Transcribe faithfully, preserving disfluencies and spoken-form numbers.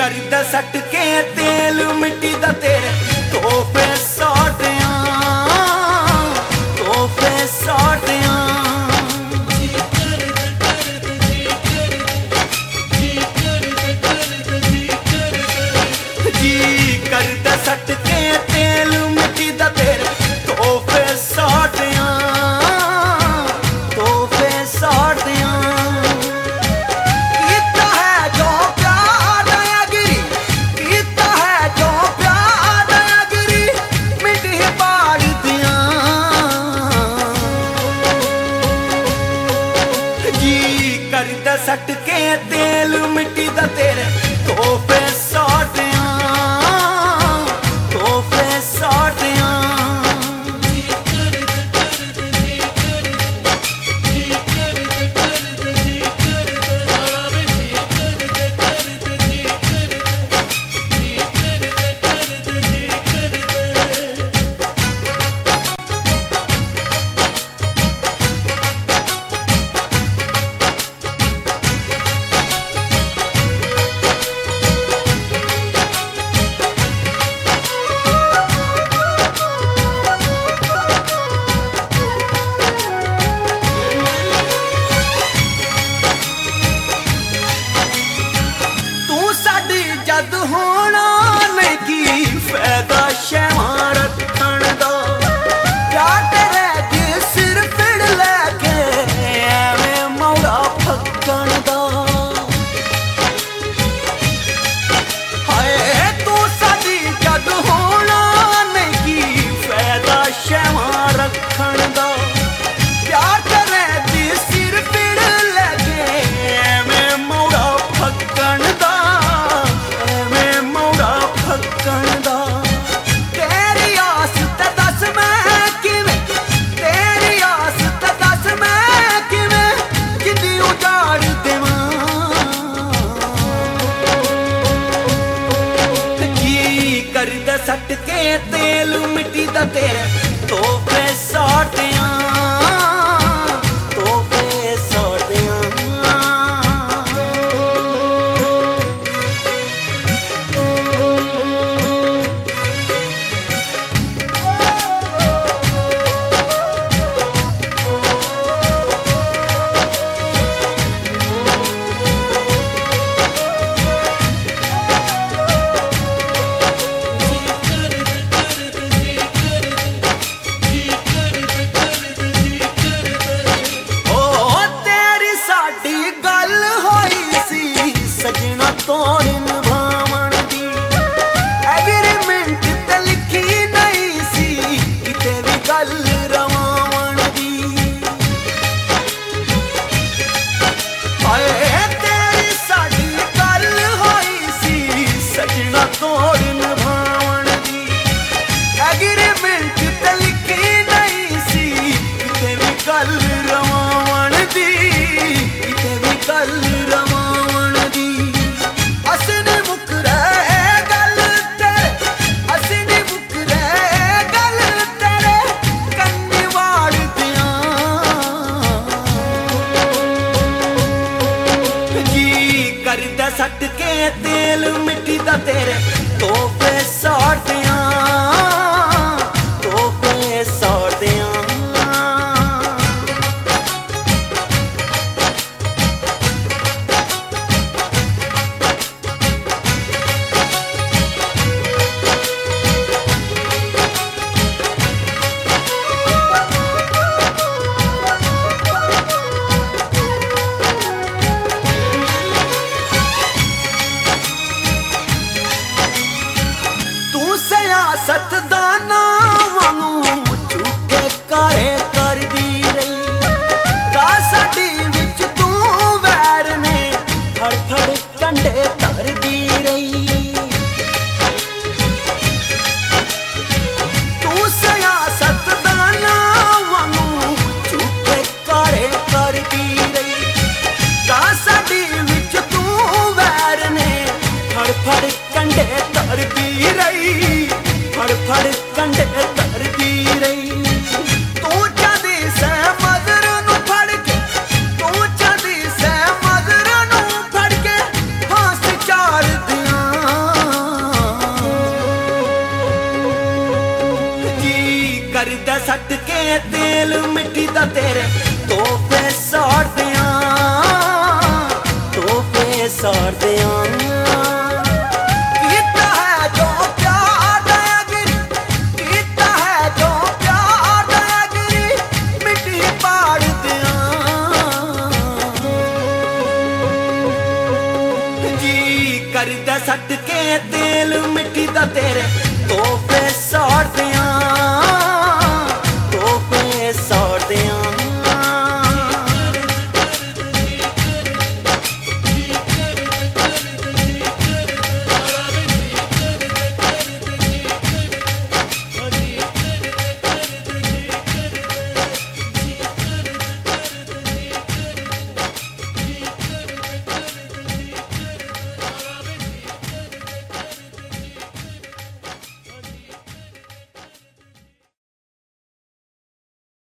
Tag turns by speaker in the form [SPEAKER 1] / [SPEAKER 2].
[SPEAKER 1] करदा सट के तेल मिट्टी दा तेरे तोहफे सौटियां तोहफे सौटियां जी करदा सट के तेल मिट्टी दा तेरे तोहफे सौटियां तोहफे सौटियां करदा सट के तेल मिट्टी दा तेरे तोहफे सौटियां तोहफे सौटियां जद होना नहीं की फायदा शैवां रखण दा प्यार तेरे जे सिर फिर लैके एवें मौड़ा फक्कण दा हाय तू साडी जद होना नहीं की फायदा शैवां रखण दा प्यार तेरे जे सिर फिर लैके एवें मौड़ा फक्कण दा तेरी आस ते दस मैं किवें तेरी आस ते दस मैं किवें जिंदी उजाड़ देवां जी करदा सट के तेल मिट्टी दा तेरे तोहफे सौटियां तोहफे सौटियां सजना तोड़ निभावण दी एग्रीमेंट ते लिखी नहीं सी किते भी गल रवावण दी हाय तेरी साडी गल होई सी सजना तोड़ निभावण दी एग्रीमेंट ते लिखी नहीं सी किते भी गल रवावण दी किते भी गल रवावण दी असने मुकरे गल तेरे असने मुकरे गल तेरे कन्नी वाड़ दियां जी करदा सट के तेल मिट्टी दा तेरे तोहफे सौटियां तोहफे सौटियां सियासत दा नाम झूठे कारे करदी रही का साडी विच तू वैर ने फड़ फड़ कंडे धरदी रही तू सियासत दा नाम झूठे कारे करदी रही का साडी विच तू वैर ने फड़ फड़ कंडे धरदी रही फड़ फड़ कंडे धरदी रही तू चाहदी से मदर नू फड़ के तू चाहदी से मदर नू फड़ के फांस चाड़ दियां दा तेरे तोहफे साड़ दियां, तोहफे साड़ दियां। कीता है जो प्यार दया गिरी, कीता है जो प्यार दया गिरी, मिट्टी पाड़ दियां। जी करदा सट के तेल मिट्टी दा तेरे तोहफे साड़ दियां।